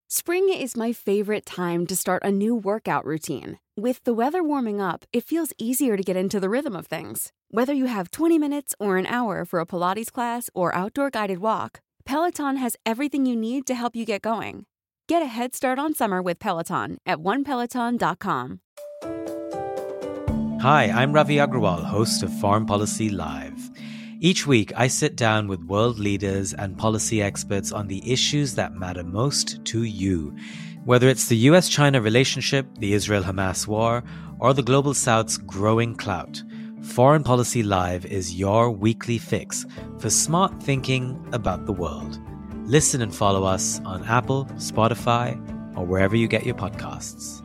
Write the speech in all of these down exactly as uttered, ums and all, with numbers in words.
Spring is my favorite time to start a new workout routine. With the weather warming up, it feels easier to get into the rhythm of things. Whether you have twenty minutes or an hour for a Pilates class or outdoor guided walk, Peloton has everything you need to help you get going. Get a head start on summer with Peloton at one peloton dot com. Hi, I'm Ravi Agrawal, host of Foreign Policy Live. Each week, I sit down with world leaders and policy experts on the issues that matter most to you. Whether it's the U S China relationship, the Israel-Hamas war, or the Global South's growing clout, Foreign Policy Live is your weekly fix for smart thinking about the world. Listen and follow us on Apple, Spotify, or wherever you get your podcasts.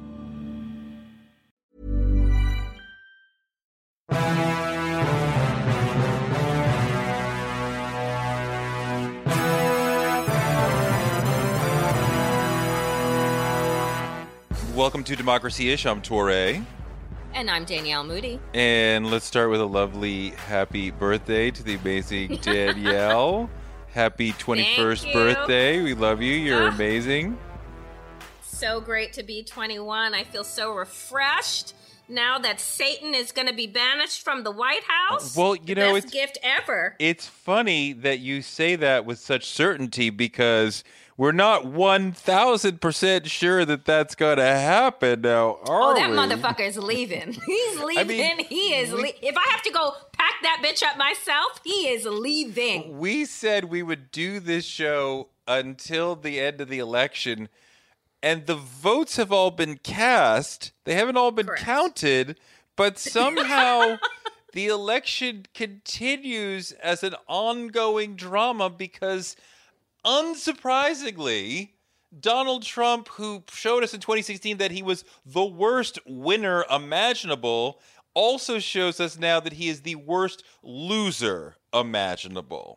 Welcome to Democracy-ish. I'm Touré. And I'm Danielle Moody. And let's start with a lovely happy birthday to the amazing Danielle. Happy twenty-first birthday. We love you. You're oh, amazing. So great to be twenty-one. I feel so refreshed now that Satan is going to be banished from the White House. Well, you know, best it's gift ever. It's funny that you say that with such certainty because we're not one thousand percent sure that that's going to happen now, are Oh, that we? motherfucker is leaving. He's leaving. I mean, he is we, le- If I have to go pack that bitch up myself, he is leaving. We said we would do this show until the end of the election, and the votes have all been cast. They haven't all been Correct. counted, but somehow the election continues as an ongoing drama because, unsurprisingly, Donald Trump, who showed us in twenty sixteen that he was the worst winner imaginable, also shows us now that he is the worst loser imaginable.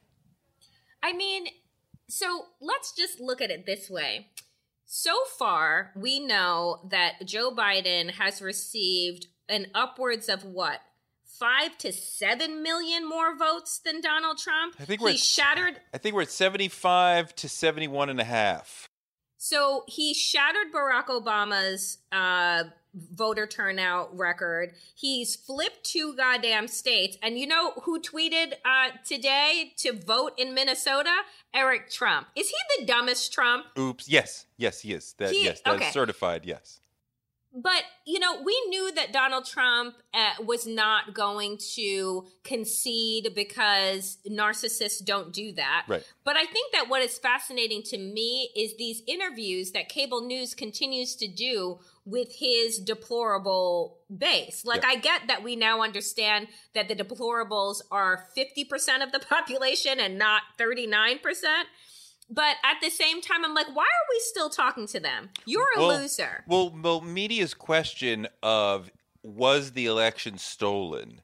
I mean, so let's just look at it this way. So far, we know that Joe Biden has received an upwards of what? Five to seven million more votes than Donald Trump. I think we're he at, shattered. I think we're at seventy-five to seventy-one and a half. So he shattered Barack Obama's uh, voter turnout record. He's flipped two goddamn states. And you know who tweeted uh, today to vote in Minnesota? Eric Trump. Is he the dumbest Trump? Oops. Yes. Yes, he is. That, he, yes, that's okay. certified. Yes. But, you know, we knew that Donald Trump uh, was not going to concede because narcissists don't do that. Right. But I think that what is fascinating to me is these interviews that cable news continues to do with his deplorable base. Like, yeah. I get that we now understand that the deplorables are fifty percent of the population and not thirty-nine percent. But at the same time, I'm like, why are we still talking to them? You're a well, loser. Well, well, media's question of was the election stolen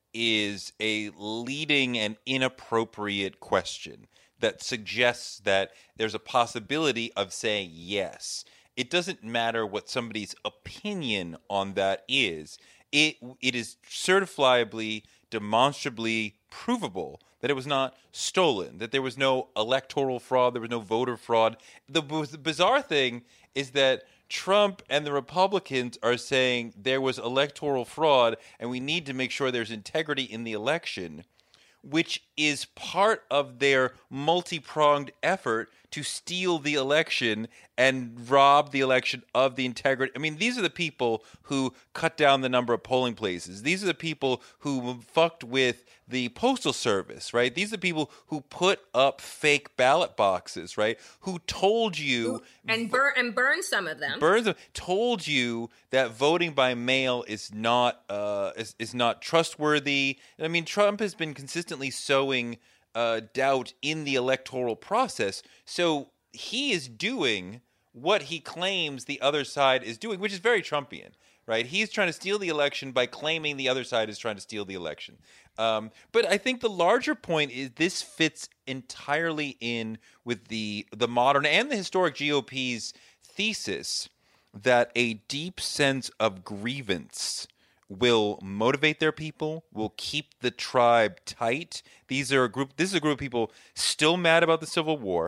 is a leading and inappropriate question that suggests that there's a possibility of saying yes. It doesn't matter what somebody's opinion on that is. It it is certifiably, demonstrably provable that it was not stolen, that there was no electoral fraud, there was no voter fraud. The, the bizarre thing is that Trump and the Republicans are saying there was electoral fraud and we need to make sure there's integrity in the election, which is part of their multi-pronged effort to steal the election and rob the election of the integrity. I mean, these are the people who cut down the number of polling places. These are the people who fucked with the Postal Service, right? These are the people who put up fake ballot boxes, right? Who told you... And burn and burn some of them. Burns them. Told you that voting by mail is not uh, is, is not trustworthy. I mean, Trump has been consistently sowing uh, doubt in the electoral process. So he is doing what he claims the other side is doing, which is very Trumpian, right? He's trying to steal the election by claiming the other side is trying to steal the election. Um, but I think the larger point is this fits entirely in with the the modern and the historic G O P's thesis that a deep sense of grievance will motivate their people, will keep the tribe tight. These are a group. This is a group of people still mad about the Civil War,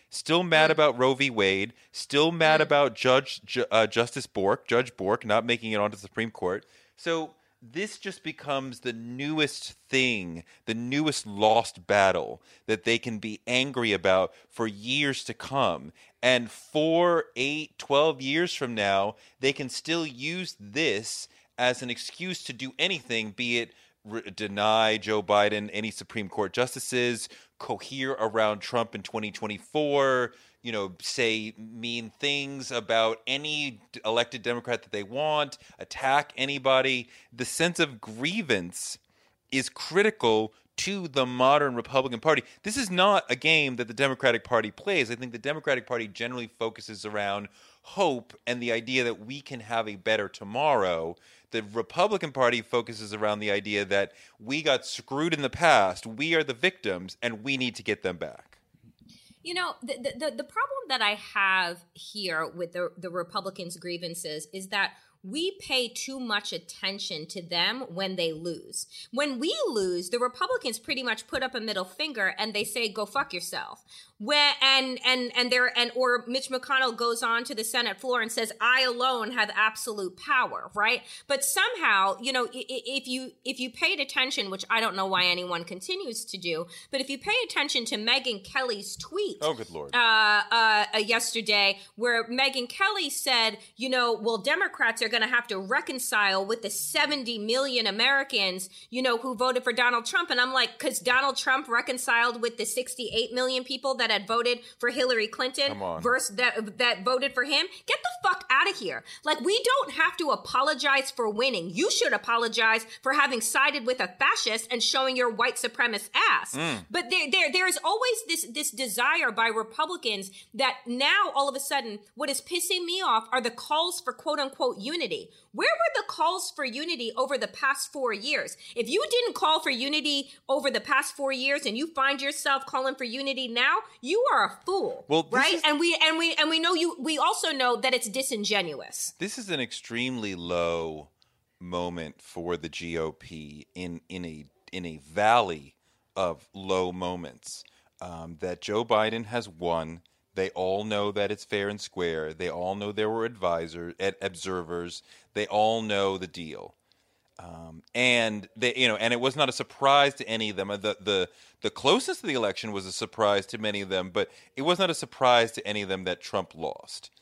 still mad about Roe v. Wade, still mad about Judge Ju- uh, Justice Bork, Judge Bork not making it onto the Supreme Court. So this just becomes the newest thing, the newest lost battle that they can be angry about for years to come. And four, eight, twelve years from now, they can still use this as an excuse to do anything, be it re- deny Joe Biden any Supreme Court justices, cohere around Trump in twenty twenty-four, you know, say mean things about any elected Democrat that they want, attack anybody. The sense of grievance is critical to the modern Republican Party. This is not a game that the Democratic Party plays. I think the Democratic Party generally focuses around hope and the idea that we can have a better tomorrow. The Republican Party focuses around the idea that we got screwed in the past, we are the victims, and we need to get them back. You know, the, the the problem that I have here with the, the Republicans' grievances is that we pay too much attention to them when they lose. When we lose, the Republicans pretty much put up a middle finger and they say, go fuck yourself. When, and and and there and or Mitch McConnell goes on to the Senate floor and says, I alone have absolute power, right? But somehow, you know, if you if you paid attention, which I don't know why anyone continues to do, but if you pay attention to Megyn Kelly's tweet, oh good lord, uh, uh, uh, yesterday, where Megyn Kelly said, you know, well, Democrats are going to have to reconcile with the seventy million Americans, you know, who voted for Donald Trump, and I'm like, because Donald Trump reconciled with the sixty-eight million people that had voted for Hillary Clinton versus that that voted for him. Get the fuck out of here. Like, we don't have to apologize for winning. You should apologize for having sided with a fascist and showing your white supremacist ass. Mm. But there, there, there is always this, this desire by Republicans that now all of a sudden, what is pissing me off are the calls for quote unquote unity. Where were the calls for unity over the past four years? If you didn't call for unity over the past four years and you find yourself calling for unity now, you are a fool, well, right? Is, and we and we and we know you. We also know that it's disingenuous. This is an extremely low moment for the G O P in in a in a valley of low moments. Um, that Joe Biden has won. They all know that it's fair and square. They all know there were advisors, observers. They all know the deal. Um, and they, you know, and it was not a surprise to any of them. The the the closest to the election was a surprise to many of them, but it was not a surprise to any of them that Trump lost.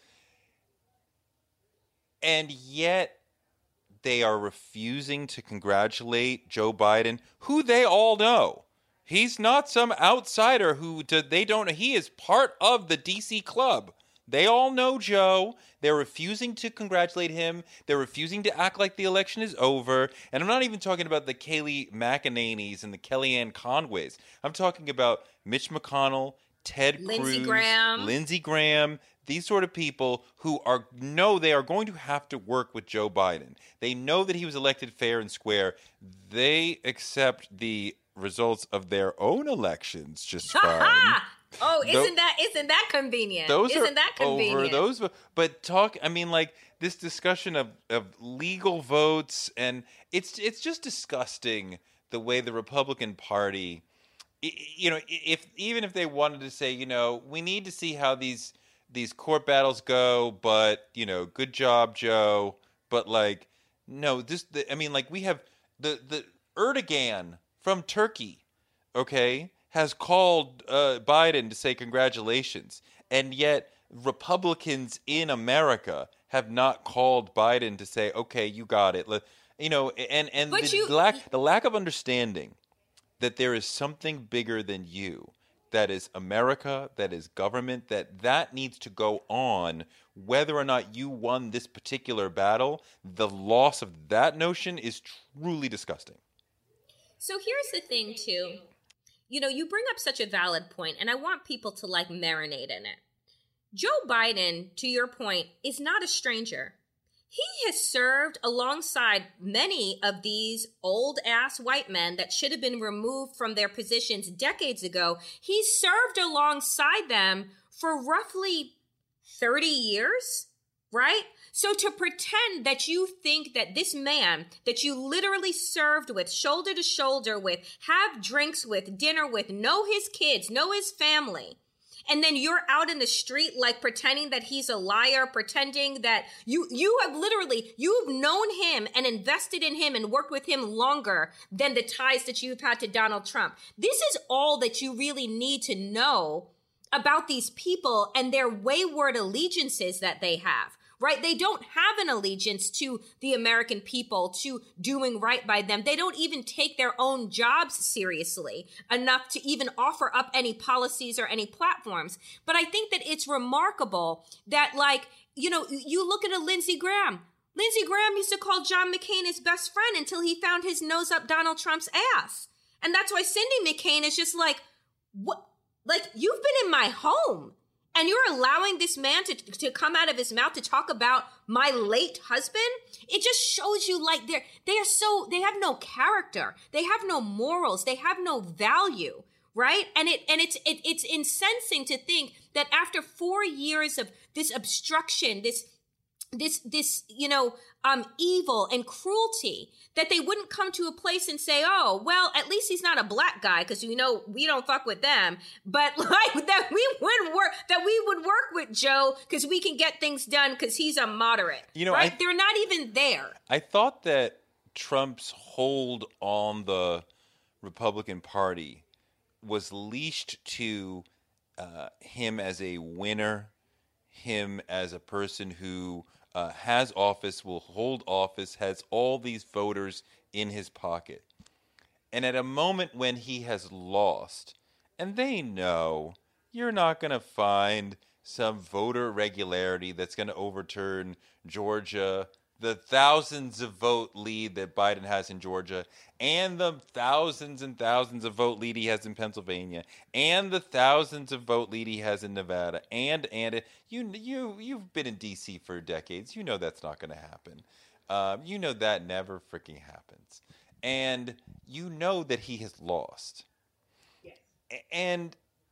And yet, they are refusing to congratulate Joe Biden, who they all know. He's not some outsider who they don't. He is part of the D C club. They all know Joe. They're refusing to congratulate him. They're refusing to act like the election is over. And I'm not even talking about the Kayleigh McEnany's and the Kellyanne Conways. I'm talking about Mitch McConnell, Ted Lindsey Cruz, Graham. Lindsey Graham, these sort of people who are know they are going to have to work with Joe Biden. They know that he was elected fair and square. They accept the results of their own elections just fine. Oh, isn't that isn't that convenient? Those isn't are that convenient? Over those, but talk. I mean, like this discussion of, of legal votes, and it's it's just disgusting the way the Republican Party, you know, if even if they wanted to say, you know, we need to see how these these court battles go, but you know, good job, Joe. But like, no, this. The, I mean, like we have the the Erdogan from Turkey, okay, has called uh, Biden to say congratulations. And yet Republicans in America have not called Biden to say, okay, you got it. You know, and, and the, you, lack, the lack of understanding that there is something bigger than you, that is America, that is government, that that needs to go on whether or not you won this particular battle. The loss of that notion is truly disgusting. So here's the thing, too. You know, you bring up such a valid point, and I want people to, like, marinate in it. Joe Biden, to your point, is not a stranger. He has served alongside many of these old-ass white men that should have been removed from their positions decades ago. He served alongside them for roughly thirty years, right? So to pretend that you think that this man that you literally served with, shoulder to shoulder with, have drinks with, dinner with, know his kids, know his family, and then you're out in the street like pretending that he's a liar, pretending that you you have literally, you've known him and invested in him and worked with him longer than the ties that you've had to Donald Trump. This is all that you really need to know about these people and their wayward allegiances that they have. Right? They don't have an allegiance to the American people, to doing right by them. They don't even take their own jobs seriously enough to even offer up any policies or any platforms. But I think that it's remarkable that, like, you know, you look at a Lindsey Graham. Lindsey Graham used to call John McCain his best friend until he found his nose up Donald Trump's ass. And that's why Cindy McCain is just like, what? Like, you've been in my home. And you're allowing this man to, to come out of his mouth to talk about my late husband? It just shows you like they're, they are so, they have no character. They have no morals. They have no value, right? And it and it's it, it's incensing to think that after four years of this obstruction, this this this you know um evil and cruelty, that they wouldn't come to a place and say, oh, well, at least he's not a black guy, because you know we don't fuck with them, but like that we would work that we would work with Joe because we can get things done because he's a moderate. You know, right? I, They're not even there. I thought that Trump's hold on the Republican Party was leashed to uh, him as a winner, him as a person who Uh, has office, will hold office, has all these voters in his pocket. And at a moment when he has lost, and they know you're not going to find some voter regularity that's going to overturn Georgia, the thousands of vote lead that Biden has in Georgia, and the thousands and thousands of vote lead he has in Pennsylvania, and the thousands of vote lead he has in Nevada, and and you you you've been in D C for decades. You know that's not going to happen. Um, you know that never freaking happens, and you know that he has lost, yes. and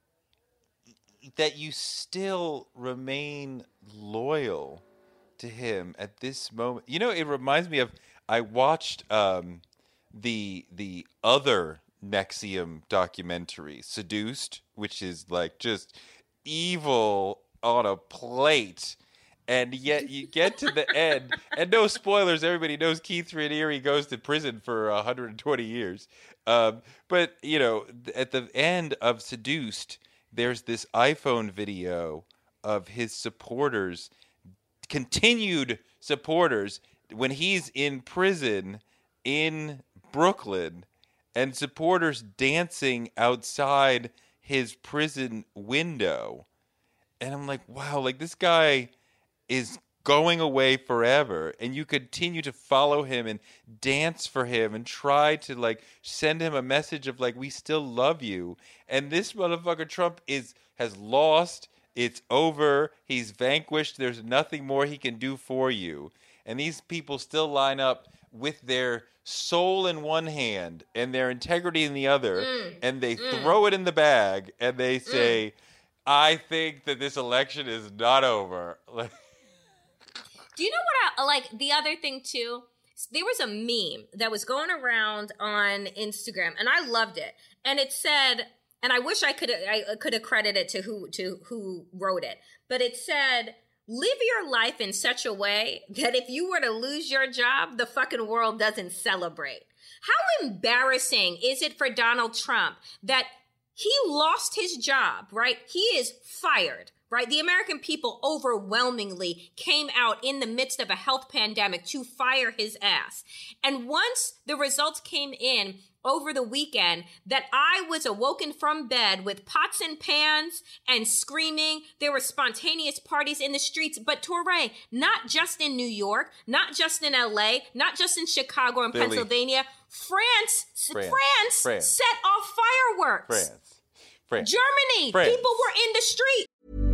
that you still remain loyal to him at this moment. You know, it reminds me of, I watched um, the the other NXIVM documentary, Seduced, which is like just evil on a plate. And yet you get to the end, and no spoilers, everybody knows Keith Raniere goes to prison for one hundred twenty years. Um, but, you know, at the end of Seduced, there's this iPhone video of his supporters, continued supporters, when he's in prison in Brooklyn, and supporters dancing outside his prison window. And I'm like, wow, like this guy is going away forever, and you continue to follow him and dance for him and try to like send him a message of like, we still love you. And this motherfucker Trump is has lost. It's over. He's vanquished. There's nothing more he can do for you. And these people still line up with their soul in one hand and their integrity in the other, mm, and they mm. throw it in the bag, and they say, mm. I think that this election is not over. Do you know what I like? The other thing, too, there was a meme that was going around on Instagram, and I loved it. And it said, and I wish I could I could accredit it to who to who wrote it, but it said, live your life in such a way that if you were to lose your job, the fucking world doesn't celebrate. How embarrassing is it for Donald Trump that he lost his job, right? He is fired, right? The American people overwhelmingly came out in the midst of a health pandemic to fire his ass. And once the results came in over the weekend, that I was awoken from bed with pots and pans and screaming. There were spontaneous parties in the streets. But Touré, not just in New York, not just in L A, not just in Chicago and Philly. Pennsylvania, France, France, France, France set off fireworks. France, France, Germany, France. People were in the street.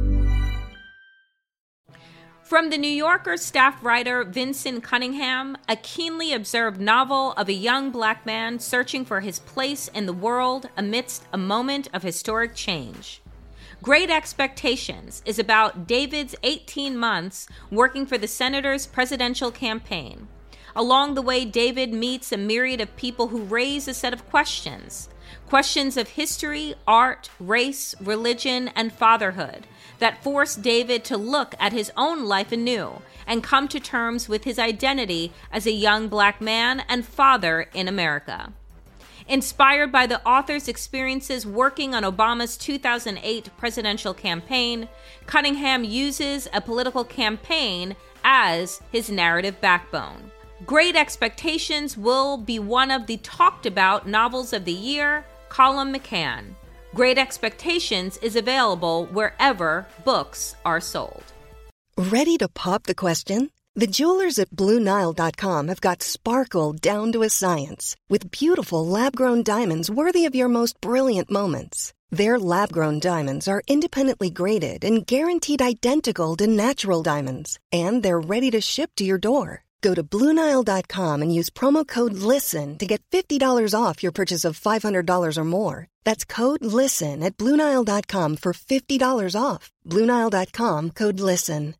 From The New Yorker staff writer Vincent Cunningham, a keenly observed novel of a young black man searching for his place in the world amidst a moment of historic change. Great Expectations is about David's eighteen months working for the senator's presidential campaign. Along the way, David meets a myriad of people who raise a set of questions. Questions of history, art, race, religion, and fatherhood that force David to look at his own life anew and come to terms with his identity as a young black man and father in America. Inspired by the author's experiences working on Obama's two thousand eight presidential campaign, Cunningham uses a political campaign as his narrative backbone. Great Expectations will be one of the talked about novels of the year, Colum McCann. Great Expectations is available wherever books are sold. Ready to pop the question? The jewelers at Blue Nile dot com have got sparkle down to a science with beautiful lab-grown diamonds worthy of your most brilliant moments. Their lab-grown diamonds are independently graded and guaranteed identical to natural diamonds, and they're ready to ship to your door. Go to Blue Nile dot com and use promo code LISTEN to get fifty dollars off your purchase of five hundred dollars or more. That's code LISTEN at Blue Nile dot com for fifty dollars off. Blue Nile dot com, code LISTEN.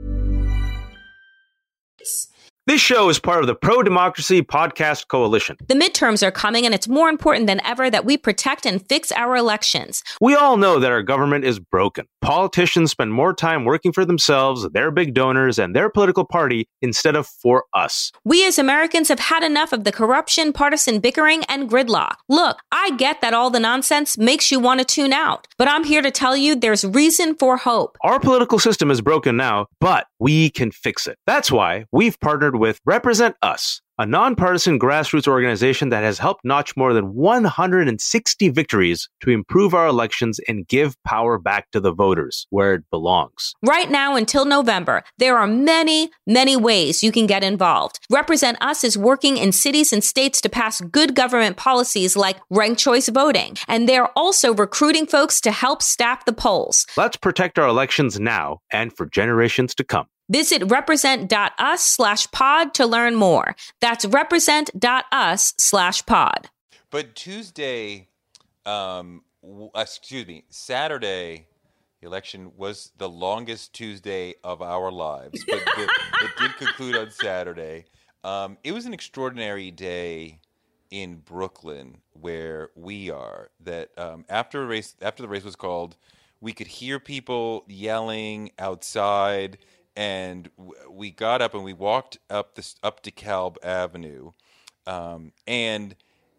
This show is part of the Pro-Democracy Podcast Coalition. The midterms are coming, and it's more important than ever that we protect and fix our elections. We all know that our government is broken. Politicians spend more time working for themselves, their big donors, and their political party instead of for us. We as Americans have had enough of the corruption, partisan bickering, and gridlock. Look, I get that all the nonsense makes you want to tune out, but I'm here to tell you there's reason for hope. Our political system is broken now, but we can fix it. That's why we've partnered with Represent Us, a nonpartisan grassroots organization that has helped notch more than one hundred sixty victories to improve our elections and give power back to the voters where it belongs. Right now until November, there are many, many ways you can get involved. Represent Us is working in cities and states to pass good government policies like ranked choice voting, and they're also recruiting folks to help staff the polls. Let's protect our elections now and for generations to come. Visit represent.us slash pod to learn more. That's represent.us slash pod. But Tuesday, um, w- excuse me, Saturday, the election was the longest Tuesday of our lives, but the, it did conclude on Saturday. Um, it was an extraordinary day in Brooklyn, where we are. That um, after a race, after the race was called, we could hear people yelling outside. And we got up and we walked up this up DeKalb Avenue, um, and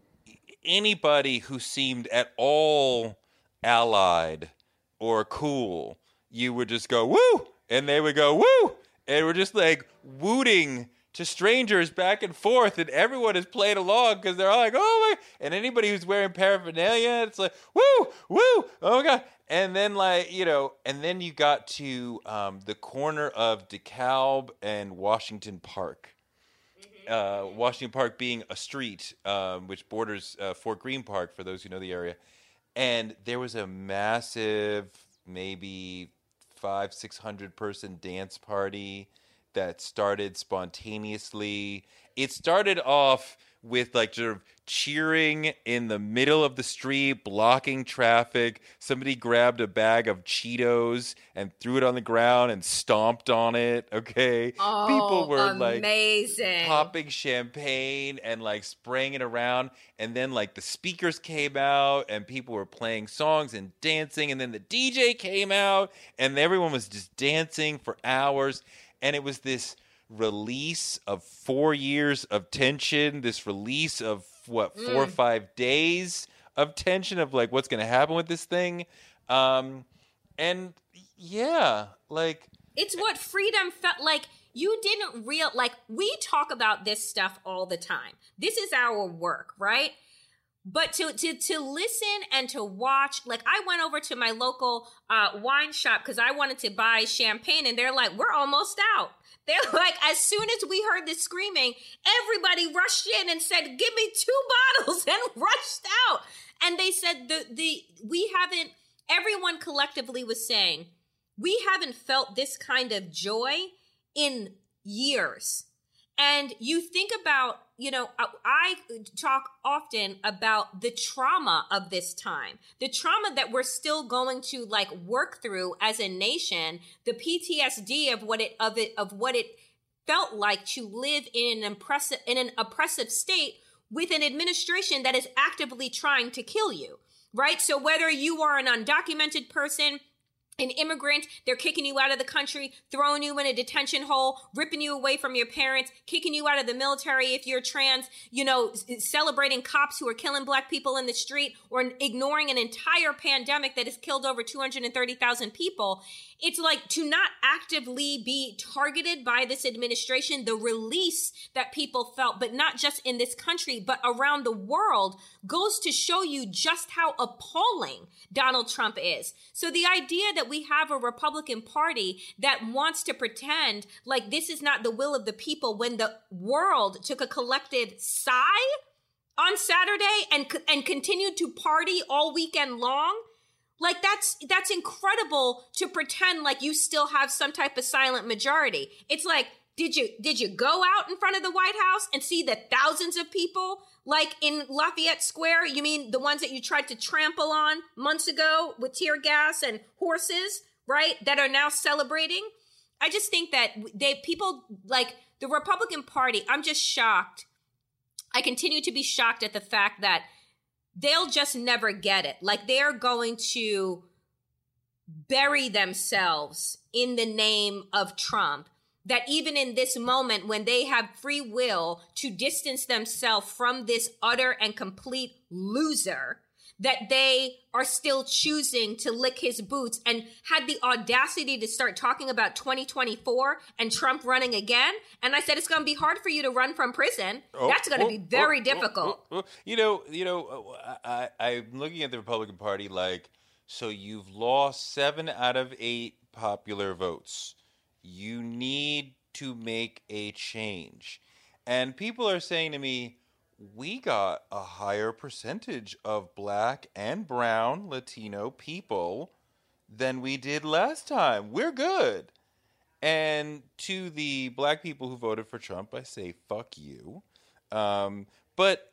anybody who seemed at all allied or cool, you would just go woo, and they would go woo, and we're just like wooting to strangers back and forth, and everyone is playing along because they're all like, oh my, and anybody who's wearing paraphernalia, it's like woo, woo, oh my god. And then, like, you know, and then you got to um, the corner of DeKalb and Washington Park. Mm-hmm. Uh, Washington Park being a street um, which borders uh, Fort Greene Park, for those who know the area. And there was a massive, maybe five, six hundred person dance party that started spontaneously. It started off with like sort of cheering in the middle of the street, blocking traffic. Somebody grabbed a bag of Cheetos and threw it on the ground and stomped on it. Okay. Oh, people were amazing. like popping champagne and like spraying it around. And then like the speakers came out and people were playing songs and dancing. And then the D J came out and everyone was just dancing for hours. And it was this release of four years of tension, this release of what, four mm. or five days of tension of like what's going to happen with this thing. Um, and yeah, like it's what freedom felt like. You didn't real like we talk about this stuff all the time. This is our work, right? But to to to listen and to watch, like I went over to my local uh, wine shop because I wanted to buy champagne, and they're like, "We're almost out." They're like, as soon as we heard the screaming, everybody rushed in and said, "Give me two bottles," and rushed out. And they said the the we haven't. Everyone collectively was saying we haven't felt this kind of joy in years. And you think about, you know, I talk often about the trauma of this time, the trauma that we're still going to like work through as a nation, the P T S D of what it of it of what it felt like to live in an oppressive in an oppressive state with an administration that is actively trying to kill you, right? So whether you are an undocumented person, an immigrant, they're kicking you out of the country, throwing you in a detention hole, ripping you away from your parents, kicking you out of the military if you're trans, you know, celebrating cops who are killing black people in the street, or ignoring an entire pandemic that has killed over two hundred thirty thousand people. It's like, to not actively be targeted by this administration, the release that people felt, but not just in this country, but around the world, goes to show you just how appalling Donald Trump is. So the idea that we have a Republican Party that wants to pretend like this is not the will of the people, when the world took a collective sigh on Saturday and and continued to party all weekend long, like that's that's incredible to pretend like you still have some type of silent majority. It's like, did you did you go out in front of the White House and see the thousands of people like in Lafayette Square? You mean the ones that you tried to trample on months ago with tear gas and horses, right? That are now celebrating? I just think that they people like the Republican Party, I'm just shocked. I continue to be shocked at the fact that they'll just never get it. Like, they're going to bury themselves in the name of Trump. That even in this moment, when they have free will to distance themselves from this utter and complete loser, that they are still choosing to lick his boots, and had the audacity to start talking about twenty twenty-four and Trump running again. And I said, it's going to be hard for you to run from prison. Oh, That's going to oh, be very oh, difficult. Oh, oh, you know, you know, I, I'm looking at the Republican Party like, so you've lost seven out of eight popular votes. You need to make a change. And people are saying to me, we got a higher percentage of black and brown Latino people than we did last time. We're good. And to the black people who voted for Trump, I say, fuck you. Um, but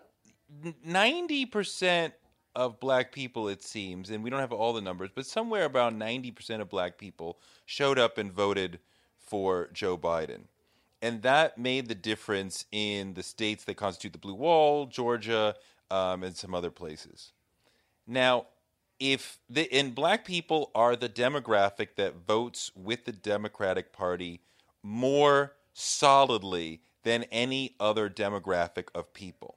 ninety percent of black people, it seems, and we don't have all the numbers, but somewhere about ninety percent of black people showed up and voted for Joe Biden. And that made the difference in the states that constitute the Blue Wall, Georgia, um, and some other places. Now, if the and black people are the demographic that votes with the Democratic Party more solidly than any other demographic of people.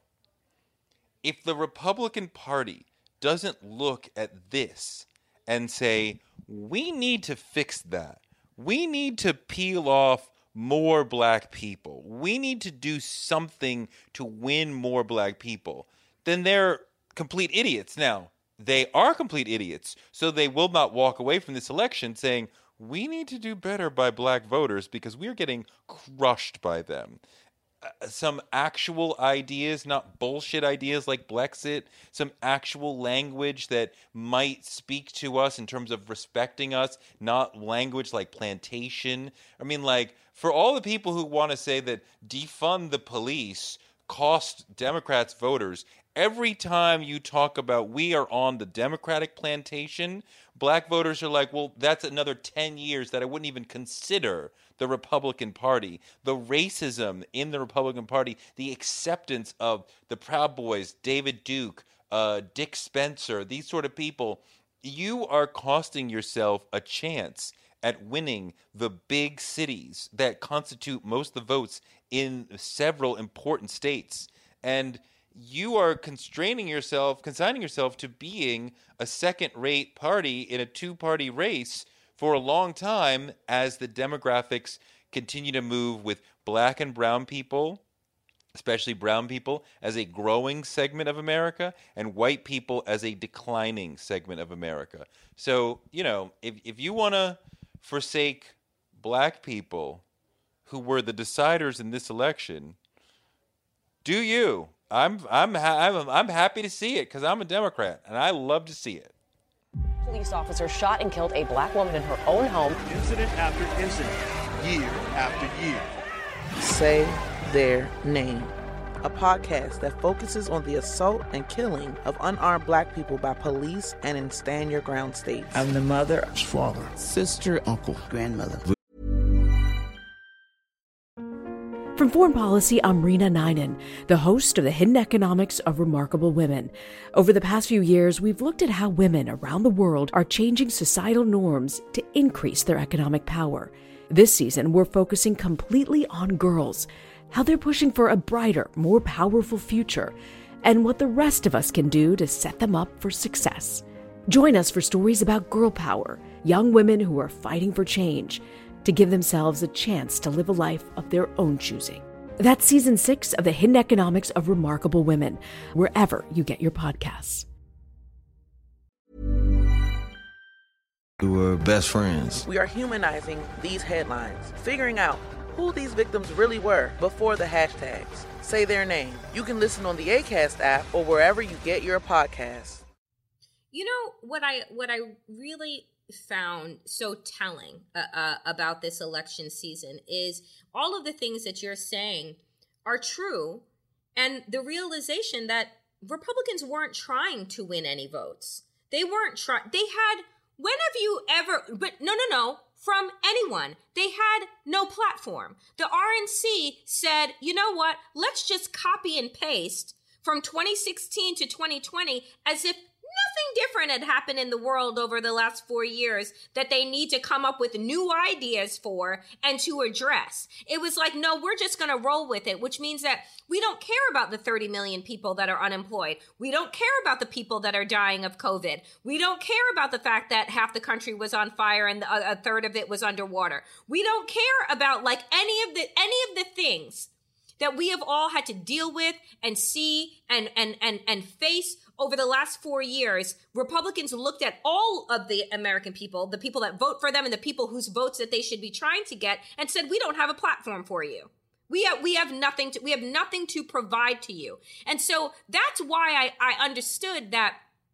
If the Republican Party doesn't look at this and say, we need to fix that, we need to peel off more black people, we need to do something to win more black people, then they're complete idiots. Now, they are complete idiots, so they will not walk away from this election saying, we need to do better by black voters because we're getting crushed by them. Uh, some actual ideas, not bullshit ideas like Blexit, some actual language that might speak to us in terms of respecting us, not language like plantation. I mean, like, for all the people who want to say that defund the police cost Democrats voters, every time you talk about we are on the Democratic plantation, black voters are like, well, that's another ten years that I wouldn't even consider the Republican Party. The racism in the Republican Party, the acceptance of the Proud Boys, David Duke, uh, Dick Spencer, these sort of people, you are costing yourself a chance at winning the big cities that constitute most of the votes in several important states. And you are constraining yourself, consigning yourself to being a second-rate party in a two-party race for a long time as the demographics continue to move with black and brown people, especially brown people, as a growing segment of America, and white people as a declining segment of America. So, you know, if if you want to forsake black people who were the deciders in this election, do you? I'm I'm ha- I'm, I'm happy to see it because I'm a Democrat and I love to see it. Police officer shot and killed a black woman in her own home. Incident after incident, year after year. Say Their Name, a podcast that focuses on the assault and killing of unarmed black people by police and in Stand Your Ground states. I'm the mother, father, sister, uncle, grandmother. From Foreign Policy, I'm Rena Ninan, the host of The Hidden Economics of Remarkable Women. Over the past few years, we've looked at how women around the world are changing societal norms to increase their economic power. This season, we're focusing completely on girls, how they're pushing for a brighter, more powerful future, and what the rest of us can do to set them up for success. Join us for stories about girl power, young women who are fighting for change, to give themselves a chance to live a life of their own choosing. That's season six of The Hidden Economics of Remarkable Women, wherever you get your podcasts. We were best friends. We are humanizing these headlines, figuring out who these victims really were before the hashtags. Say their name. You can listen on the Acast app or wherever you get your podcasts. You know what I what I really found so telling uh, uh, about this election season is all of the things that you're saying are true, and the realization that Republicans weren't trying to win any votes. They weren't trying. They had, when have you ever, but no, no, no, from anyone. They had no platform. The R N C said, you know what, let's just copy and paste from twenty sixteen to twenty twenty as if nothing different had happened in the world over the last four years that they need to come up with new ideas for and to address. It was like, no, we're just going to roll with it, which means that we don't care about the thirty million people that are unemployed. We don't care about the people that are dying of COVID. We don't care about the fact that half the country was on fire and a third of it was underwater. We don't care about like any of the any of the things that we have all had to deal with and see and and and and face over the last four years. Republicans looked at all of the American people, the people that vote for them and the people whose votes that they should be trying to get, and said, we don't have a platform for you. We have, we have nothing to, we have nothing to provide to you. And so that's why I, I understood that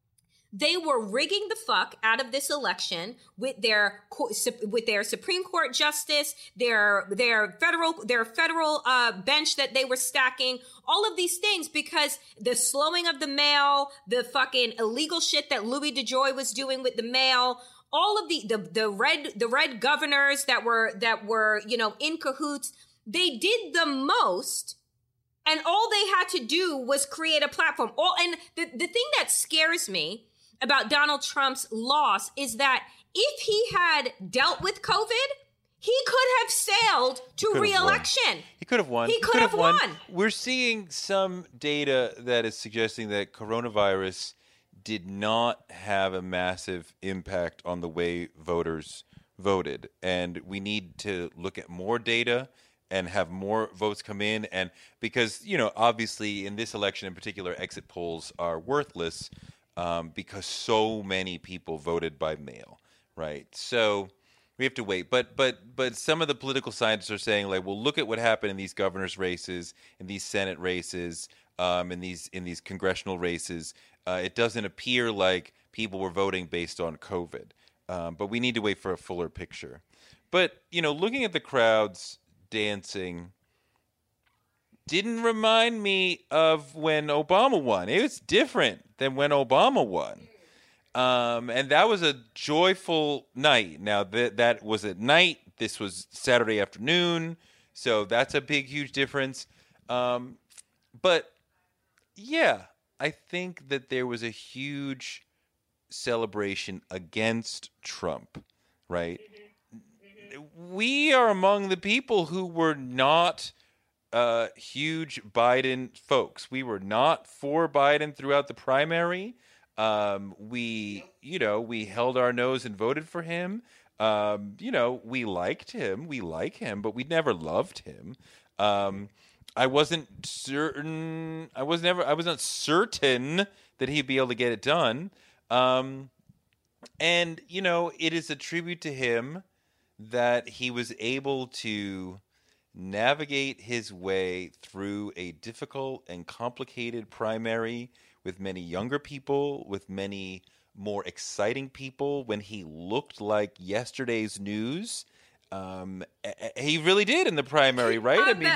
they were rigging the fuck out of this election with their with their Supreme Court justice, their their federal their federal uh, bench that they were stacking, all of these things, because the slowing of the mail, the fucking illegal shit that Louis DeJoy was doing with the mail, all of the the the red the red governors that were that were you know in cahoots, they did the most. And all they had to do was create a platform. All and the, the thing that scares me about Donald Trump's loss is that if he had dealt with COVID, he could have sailed to re-election. He could have won. He could have won. We're seeing some data that is suggesting that coronavirus did not have a massive impact on the way voters voted. And we need to look at more data and have more votes come in. And because, you know, obviously in this election in particular, exit polls are worthless. Um, because so many people voted by mail, right? So we have to wait. But but but some of the political scientists are saying, like, well, look at what happened in these governor's races, in these Senate races, um, in these in these congressional races. Uh, it doesn't appear like people were voting based on COVID. Um, but we need to wait for a fuller picture. But, you know, looking at the crowds dancing didn't remind me of when Obama won. It was different than when Obama won. Um, and that was a joyful night. Now, th- that was at night. This was Saturday afternoon. So that's a big, huge difference. Um, but, yeah, I think that there was a huge celebration against Trump, right? We are among the people who were not Uh, huge Biden folks. We were not for Biden throughout the primary. Um, we, you know, we held our nose and voted for him. Um, you know, we liked him. We like him, but we never loved him. Um, I wasn't certain. I was never. I wasn't certain that he'd be able to get it done. Um, and you know, it is a tribute to him that he was able to navigate his way through a difficult and complicated primary with many younger people, with many more exciting people, when he looked like yesterday's news. Um, he really did in the primary, right? I, I mean, bet, I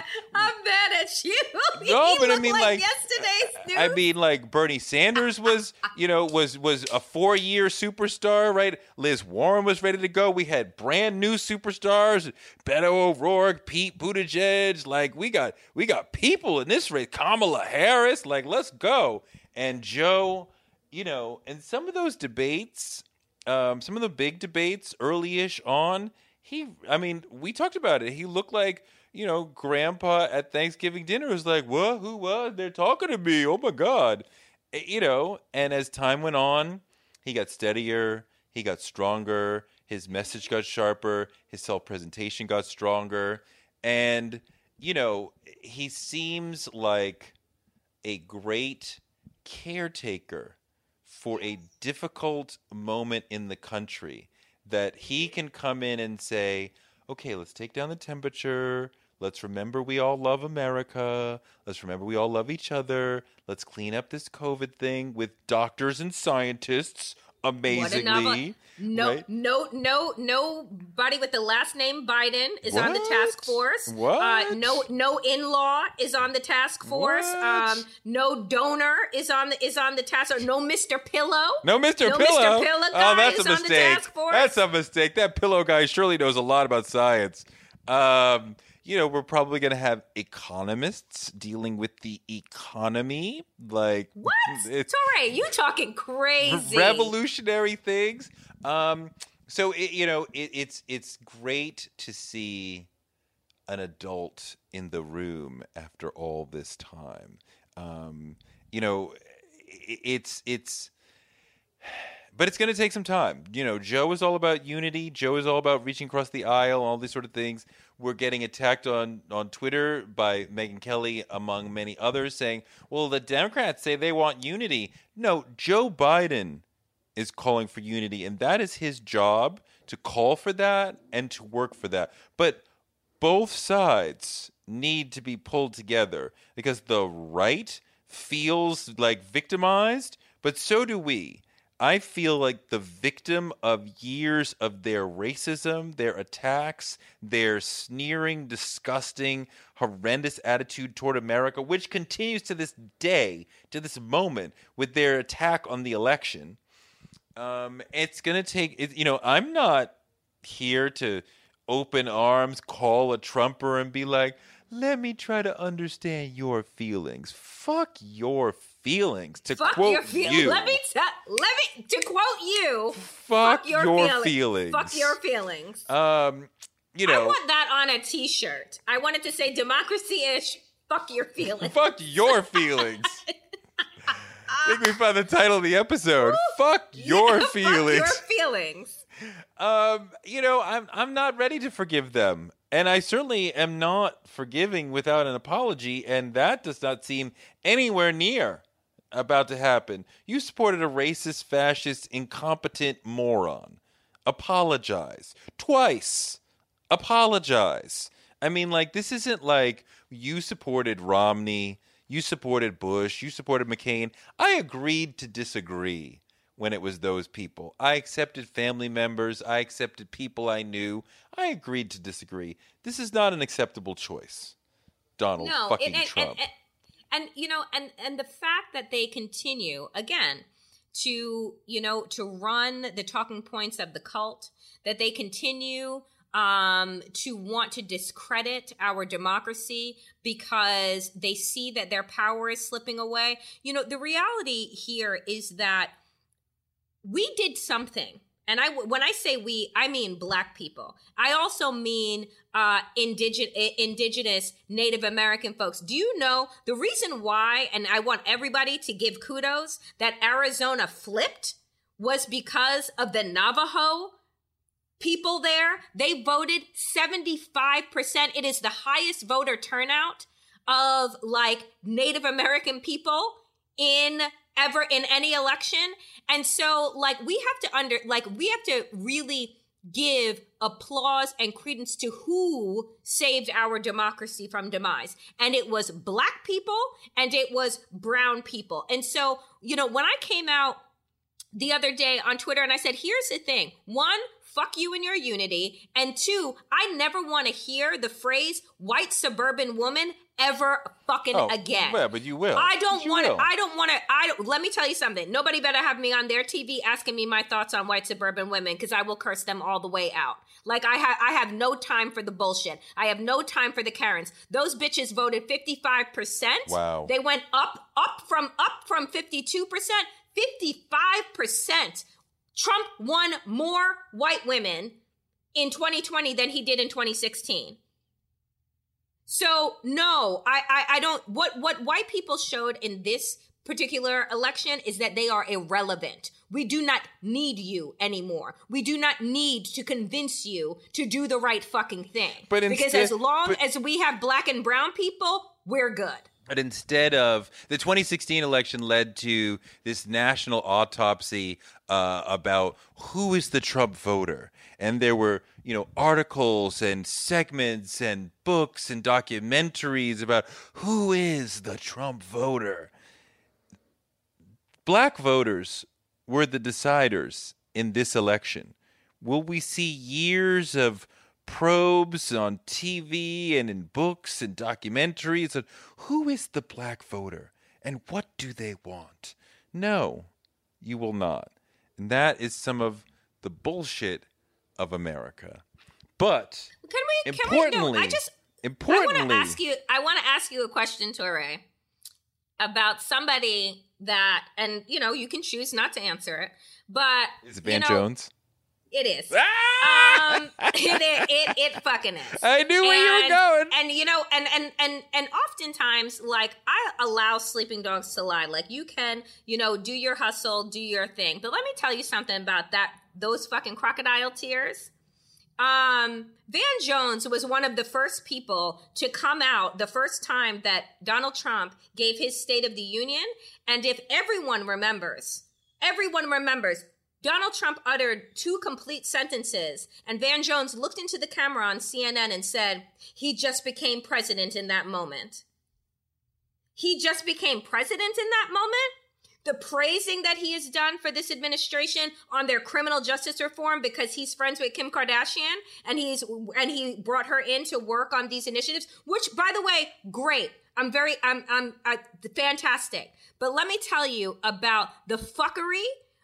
I'm mad at you. No, You but I look mean, like, like, yesterday's news. I mean, like Bernie Sanders was, you know, was was a four-year superstar, right? Liz Warren was ready to go. We had brand new superstars: Beto O'Rourke, Pete Buttigieg. Like we got we got people in this race. Kamala Harris. Like let's go. And Joe, you know, and some of those debates, um, some of the big debates early-ish on, he, I mean, we talked about it. He looked like, you know, grandpa at Thanksgiving dinner was like, what, who, what? They're talking to me. Oh, my God. You know, and as time went on, he got steadier. He got stronger. His message got sharper. His self-presentation got stronger. And, you know, he seems like a great caretaker for a difficult moment in the country, that he can come in and say, okay, let's take down the temperature. Let's remember we all love America. Let's remember we all love each other. Let's clean up this COVID thing with doctors and scientists, amazingly. No, right? no, no, nobody with the last name Biden is What? on the task force. What? Uh, no, no in-law is on the task force. What? Um, no donor is on the is on the task force. No Mister Pillow. No Mister No Pillow. Mister Pillow guy Oh, that's is a on the mistake. task force. That's a mistake. That Pillow guy surely knows a lot about science. Um, you know, we're probably going to have economists dealing with the economy. Like, What? it's Torre, you talking crazy? revolutionary things. Um, so it, you know, it, it's it's great to see an adult in the room after all this time. Um, you know, it, it's it's. But it's going to take some time. You know, Joe is all about unity. Joe is all about reaching across the aisle, all these sort of things. We're getting attacked on, on Twitter by Megyn Kelly, among many others, saying, well, the Democrats say they want unity. No, Joe Biden is calling for unity, and that is his job, to call for that and to work for that. But both sides need to be pulled together, because the right feels like victimized, but so do we. I feel like the victim of years of their racism, their attacks, their sneering, disgusting, horrendous attitude toward America, which continues to this day, to this moment, with their attack on the election. Um, it's going to take, it, you know, I'm not here to open arms, call a Trumper and be like, let me try to understand your feelings. Fuck your feelings. To Fuck quote your feelings. you. Let me tell. Let me to quote you. Fuck, Fuck your, your feelings. feelings. Fuck your feelings. Um, you know. I want that on a T-shirt. I want it to say democracy-ish. Fuck your feelings. Fuck your feelings. I think we found the title of the episode. Fuck your Yeah, feelings. Fuck your feelings. Um, you know, I'm I'm not ready to forgive them. And I certainly am not forgiving without an apology, and that does not seem anywhere near about to happen. You supported a racist, fascist, incompetent moron. Apologize. Twice. Apologize. I mean, like, this isn't like you supported Romney, you supported Bush, you supported McCain. I agreed to disagree when it was those people. I accepted family members. I accepted people I knew. I agreed to disagree. This is not an acceptable choice. Donald no, fucking and, and, Trump. And, and, and, you know, and, and the fact that they continue, again, to, you know, to run the talking points of the cult, that they continue um, to want to discredit our democracy because they see that their power is slipping away. You know, the reality here is that we did something. And I, when I say we, I mean Black people. I also mean uh, indigenous, indigenous Native American folks. Do you know the reason why, and I want everybody to give kudos, that Arizona flipped was because of the Navajo people there? They voted seventy-five percent. It is the highest voter turnout of like Native American people in ever in any election. And so like we have to under like we have to really give applause and credence to who saved our democracy from demise. And it was Black people and it was brown people. And so, you know, when I came out the other day on Twitter and I said, here's the thing. One, fuck you and your unity. And two, I never want to hear the phrase white suburban woman ever fucking oh, again. Yeah, but you will. I don't want to, will. I don't want to, I don't, let me tell you something. Nobody better have me on their T V asking me my thoughts on white suburban women, because I will curse them all the way out. Like I have, I have no time for the bullshit. I have no time for the Karens. Those bitches voted fifty-five percent. Wow. They went up, up from, up from fifty-two percent, fifty-five percent. Trump won more white women in twenty twenty than he did in twenty sixteen. So no, I, I, I don't, what, what white people showed in this particular election is that they are irrelevant. We do not need you anymore. We do not need to convince you to do the right fucking thing. But because instead, as long but, as we have black and brown people, we're good. But instead of the twenty sixteen election led to this national autopsy uh, about who is the Trump voter. And there were, you know, articles and segments and books and documentaries about who is the Trump voter. Black voters were the deciders in this election. Will we see years of probes on T V and in books and documentaries of who is the black voter and what do they want? No, you will not. And that is some of the bullshit of America. But can we, can importantly, we, no, I just, importantly, I want to ask you, I want to ask you a question, Touré, about somebody that, and you know, you can choose not to answer it, but is it Van you know, Jones? It is. Ah! Um, it, it it fucking is. I knew where you were going. And you know, and and and and oftentimes, like I allow sleeping dogs to lie. Like you can, you know, do your hustle, do your thing. But let me tell you something about that. Those fucking crocodile tears. Um, Van Jones was one of the first people to come out the first time that Donald Trump gave his State of the Union. And if everyone remembers, everyone remembers. Donald Trump uttered two complete sentences, and Van Jones looked into the camera on C N N and said, he just became president in that moment. He just became president in that moment? The praising that he has done for this administration on their criminal justice reform because he's friends with Kim Kardashian and he's and he brought her in to work on these initiatives, which, by the way, great. I'm very, I'm, I'm, uh, fantastic. But let me tell you about the fuckery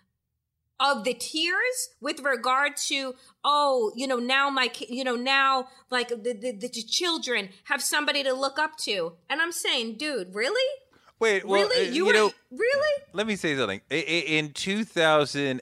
of the tears with regard to, oh, you know, now my, you know, now like the, the, the children have somebody to look up to. And I'm saying, dude, really? Wait, well, really? Uh, you, you were, know, really? Let me say something. In two thousand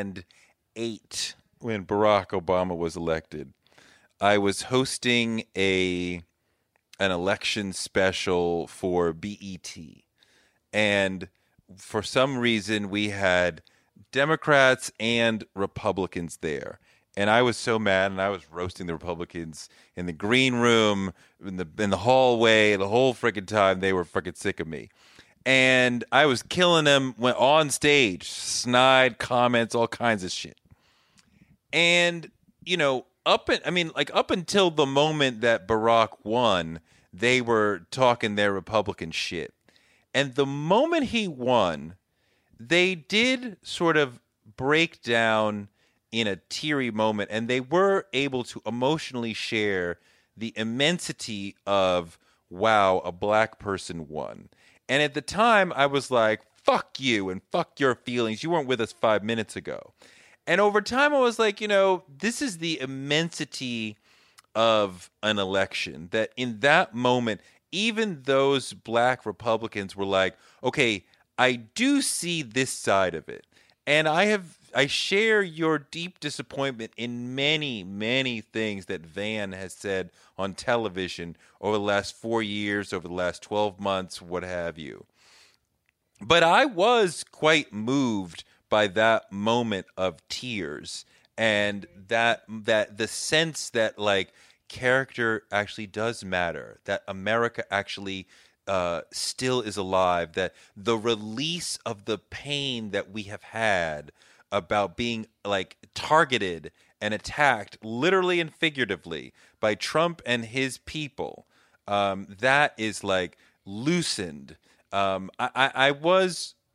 eight, when Barack Obama was elected, I was hosting a an election special for B E T. And for some reason, we had Democrats and Republicans there. And I was so mad, and I was roasting the Republicans in the green room, in the in the hallway, the whole freaking time. They were freaking sick of me. And I was killing them went on stage, snide comments, all kinds of shit. And, you know, up in, I mean, like up until the moment that Barack won, they were talking their Republican shit. And the moment he won, they did sort of break down in a teary moment, and they were able to emotionally share the immensity of, wow, a black person won. And at the time, I was like, fuck you and fuck your feelings. You weren't with us five minutes ago. And over time, I was like, you know, this is the immensity of an election, that in that moment, even those black Republicans were like, okay, I do see this side of it. And I have I share your deep disappointment in many, many things that Van has said on television over the last four years, over the last twelve months, what have you. But I was quite moved by that moment of tears and that that the sense that like character actually does matter, that America actually uh, still is alive, that the release of the pain that we have had about being like targeted and attacked literally and figuratively by Trump and his people, um, that is like loosened. Um, I, I, I was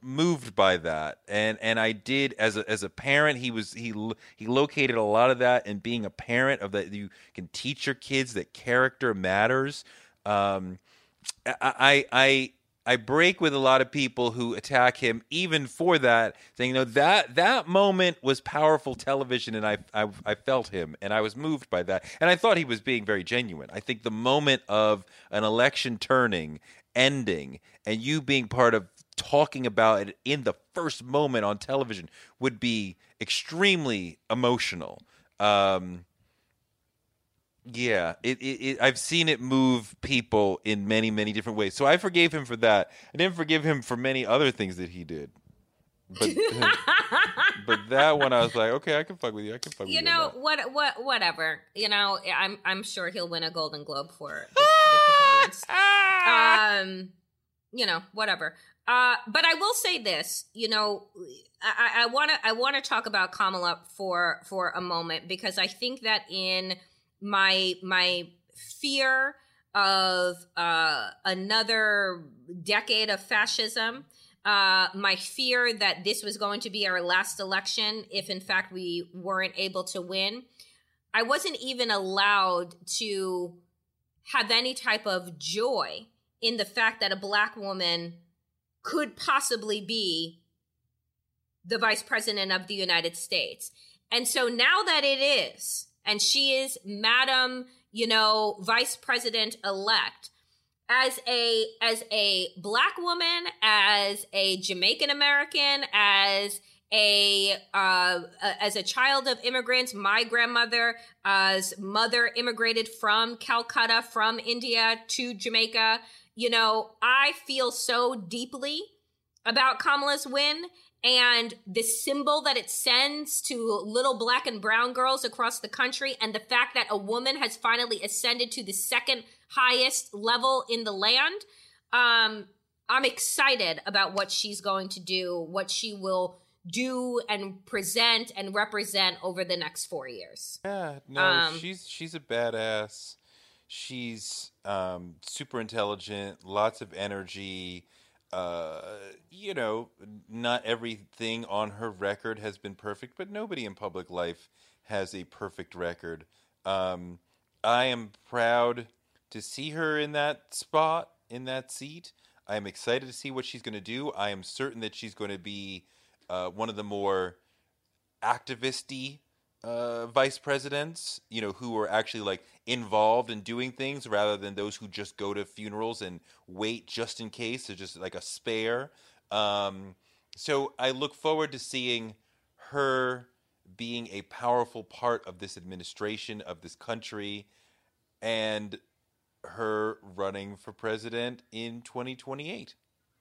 moved by that, and and I did as a as a parent. He was he he located a lot of that in being a parent of that. You can teach your kids that character matters. Um, I I I break with a lot of people who attack him even for that, saying, you know, that that moment was powerful television, and I, I I felt him, and I was moved by that, and I thought he was being very genuine. I think the moment of an election turning, ending, and you being part of talking about it in the first moment on television would be extremely emotional. Um, Yeah, it, it, it. I've seen it move people in many, many different ways. So I forgave him for that. I didn't forgive him for many other things that he did. But but that one, I was like, okay, I can fuck with you. I can fuck with you. You know what? What? Whatever. You know, I'm I'm sure he'll win a Golden Globe for the, the performance. Um, you know, whatever. Uh, but I will say this. You know, I want to I want to talk about Kamala for for a moment, because I think that in my my fear of uh, another decade of fascism, uh, my fear that this was going to be our last election if in fact we weren't able to win, I wasn't even allowed to have any type of joy in the fact that a Black woman could possibly be the vice president of the United States. And so now that it is, and she is Madam, you know, Vice President-elect, as a as a Black woman, as a Jamaican American, as a uh, as a child of immigrants, my grandmother, as mother immigrated from Calcutta, from India to Jamaica, you know, I feel so deeply about Kamala's win and the symbol that it sends to little Black and brown girls across the country, and the fact that a woman has finally ascended to the second highest level in the land. Um, I'm excited about what she's going to do, what she will do and present and represent over the next four years. Yeah, no, Um, she's she's a badass. She's um, super intelligent, lots of energy. Uh, you know, not everything on her record has been perfect, but nobody in public life has a perfect record. Um, I am proud to see her in that spot, in that seat. I am excited to see what she's going to do. I am certain that she's going to be uh, one of the more activist-y uh, vice presidents, you know, who are actually like involved in doing things rather than those who just go to funerals and wait just in case. They're just like a spare. Um, so I look forward to seeing her being a powerful part of this administration, of this country, and her running for president in twenty twenty-eight.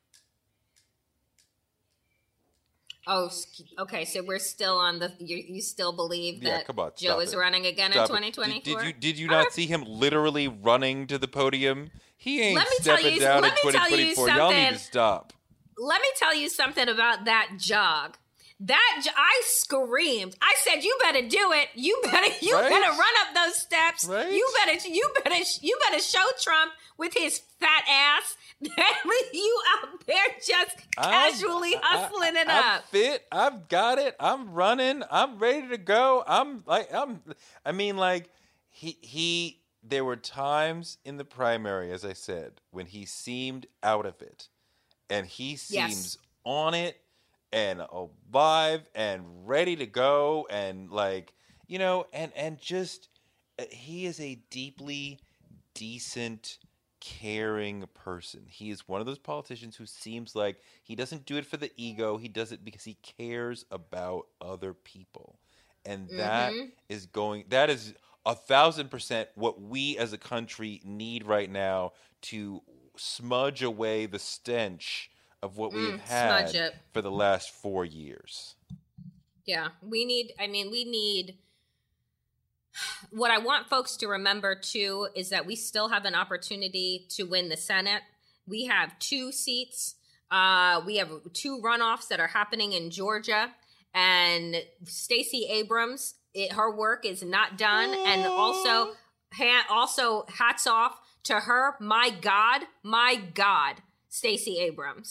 Oh, okay. So we're still on the. You, you still believe that Yeah, come on, Joe stop is it. running again Stop in it. twenty twenty-four? Did, did you did you not see him literally running to the podium? He ain't Let me tell stepping you- down let in me tell twenty you twenty-four. Y'all need to something. stop. Let me tell you something about that jog. That jo- I screamed. I said, "You better do it. You better. You Right? better run up those steps. Right? You better. You better. You better show Trump with his fat ass that you out there just I'm- casually I- hustling it I'm up." fit. I've got it. I'm running. I'm ready to go. I'm like I'm. I mean, like he he. There were times in the primary, as I said, when he seemed out of it, and he seems Yes. on it and alive and ready to go, and like you know, and and just uh, he is a deeply decent, caring person. He is one of those politicians who seems like he doesn't do it for the ego. He does it because he cares about other people. And that Mhm. is going, that is a thousand percent what we as a country need right now to smudge away the stench of what we've Mm, had smudge it. for the last four years. Yeah, we need, I mean, we need, what I want folks to remember too is that we still have an opportunity to win the Senate. We have two seats. Uh, we have two runoffs that are happening in Georgia, and Stacey Abrams, it, her work is not done. And also, ha- also hats off to her. My God, my God, Stacey Abrams.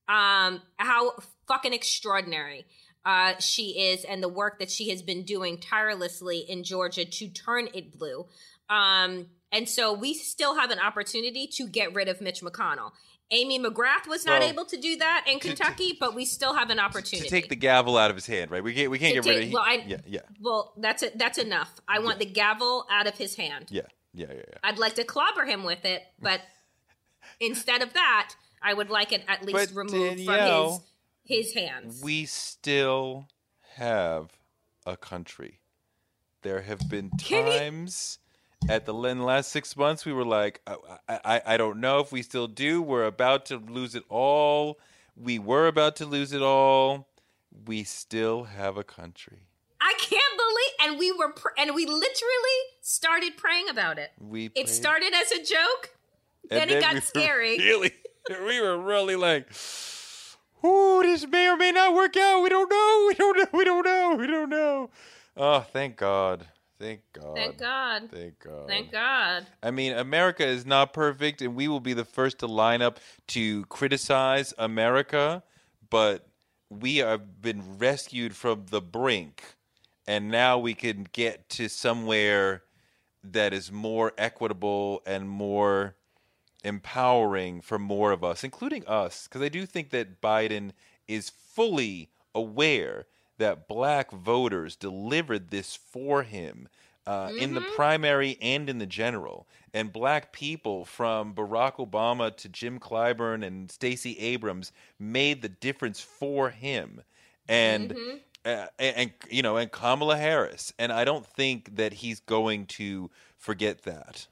um, how fucking extraordinary uh, she is and the work that she has been doing tirelessly in Georgia to turn it blue. Um, and so we still have an opportunity to get rid of Mitch McConnell. Amy McGrath was not well, able to do that in Kentucky, to, to, but we still have an opportunity to take the gavel out of his hand, right? We can't. We can't to get take, rid of. Well, I, yeah, yeah. Well, that's it. That's enough. I want yeah. the gavel out of his hand. Yeah, yeah, yeah, yeah. I'd like to clobber him with it, but instead of that, I would like it at least but removed Danielle, from his his hands. We still have a country. There have been times. At the in the last six months, we were like, I, I, I don't know if we still do. We're about to lose it all. We were about to lose it all. We still have a country. I can't believe, and we were, pr- and we literally started praying about it. We it started as a joke, then, then it got we scary. Really, we were really like, "Ooh, this may or may not work out. We don't know. We don't know. We don't know. We don't know." Oh, thank God. Thank God. Thank God. Thank God. Thank God. I mean, America is not perfect, and we will be the first to line up to criticize America, but we have been rescued from the brink, and now we can get to somewhere that is more equitable and more empowering for more of us, including us, because I do think that Biden is fully aware that black voters delivered this for him uh, mm-hmm. in the primary and in the general. And black people from Barack Obama to Jim Clyburn and Stacey Abrams made the difference for him. And, mm-hmm. uh, and, and, you know, and Kamala Harris. And I don't think that he's going to forget that.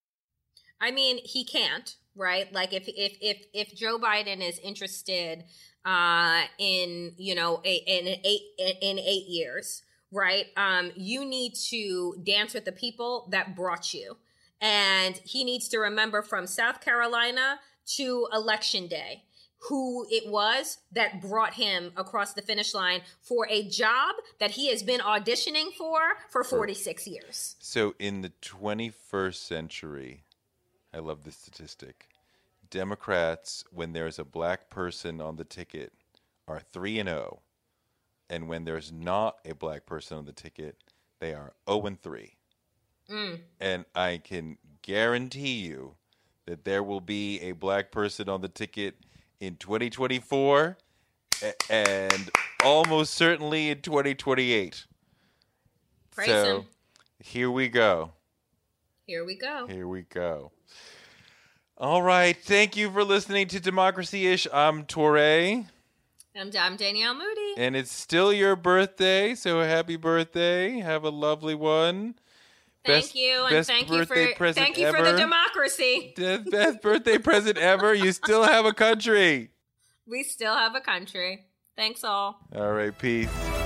I mean, he can't, right? Like if, if, if, if Joe Biden is interested uh in you know a, in eight in eight years, right, um you need to dance with the people that brought you, and he needs to remember from South Carolina to election day who it was that brought him across the finish line for a job that he has been auditioning for for forty-six years. So in the twenty-first century, I love this statistic, Democrats, when there's a black person on the ticket, are three and oh, and when there's not a black person on the ticket, they are zero and three. Mm. And I can guarantee you that there will be a black person on the ticket in twenty twenty-four, and almost certainly in twenty twenty-eight. Praise so him. Here we go. Here we go. Here we go. All right. Thank you for listening to Democracy-ish. I'm Touré. I'm, I'm Danielle Moody. And it's still your birthday, so happy birthday. Have a lovely one. Thank best, you, and thank you for thank you ever. for the democracy. The best birthday present ever. You still have a country. We still have a country. Thanks all. All right, peace.